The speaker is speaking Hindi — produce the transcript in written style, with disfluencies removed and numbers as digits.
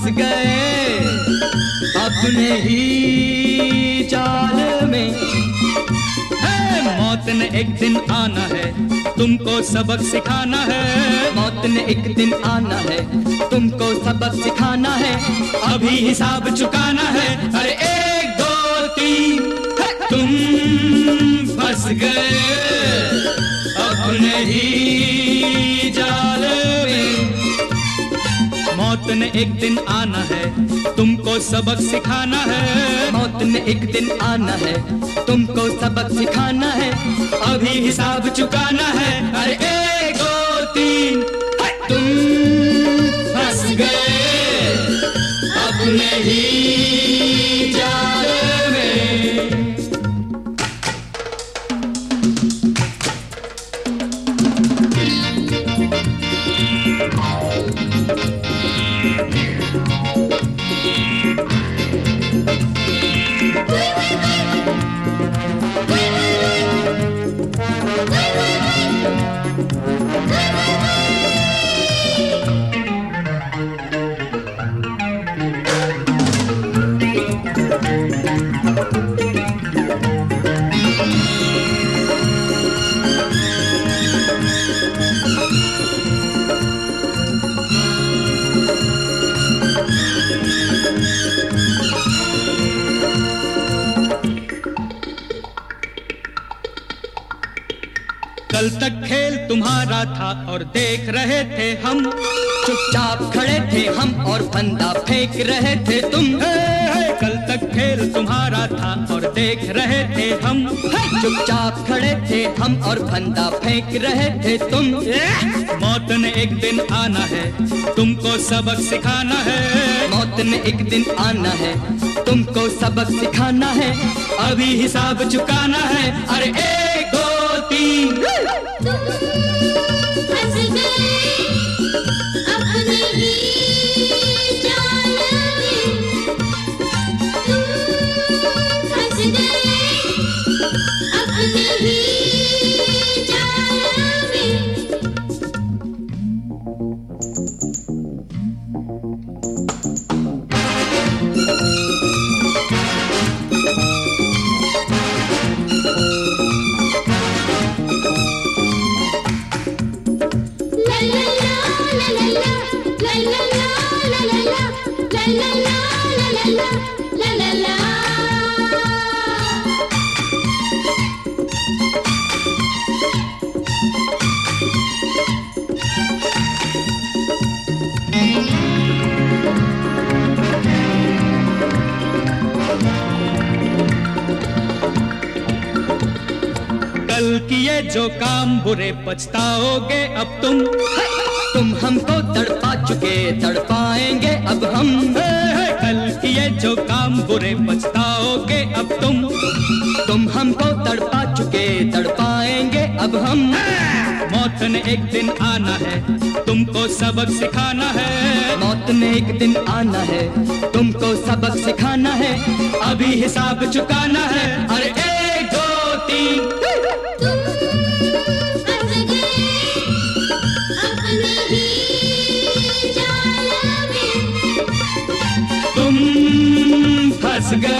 गए अपने ही जाल में। मौत ने एक दिन आना है, तुमको सबक सिखाना है। मौत ने एक दिन आना है, तुमको सबक सिखाना है। अभी हिसाब चुकाना है। अरे 1 2 3 तुम फंस गए अपने ही जाल में। मौत ने एक दिन आना है, तुमको सबक सिखाना है। मौत ने एक दिन आना है, तुमको सबक सिखाना है। अभी हिसाब चुकाना है। अरे 1 2 3 तुम फंस गए अपने ही जाल में। कल तक खेल तुम्हारा था और देख रहे थे हम। चुपचाप खड़े थे हम और फंदा फेंक रहे थे तुम। कल तक खेल तुम्हारा था और देख रहे थे हम। चुपचाप खड़े थे हम और फंदा फेंक रहे थे तुम। मौत ने एक दिन आना है, तुमको सबक सिखाना है। मौत ने एक दिन आना है, तुमको सबक सिखाना है। अभी हिसाब चुकाना है। अरे 1 2 3 तुम फंस गए अपने ही जाल में। तुम फंस गए अपने ही जाल में। कल किए जो काम बुरे पछताओगे अब तुम हमको तड़पा चुके तड़पाएंगे अब हम। कल किए जो काम बुरे पछताओगे अब तुम हमको तड़पा चुके तड़पाएंगे अब हम। मौत ने एक दिन आना है, तुमको सबक सिखाना है। मौत ने एक दिन आना है, तुमको सबक सिखाना है। अभी हिसाब चुकाना है। अरे 1 2 3 तुम फंस गए अपने ही जाल में। तुम फंस गए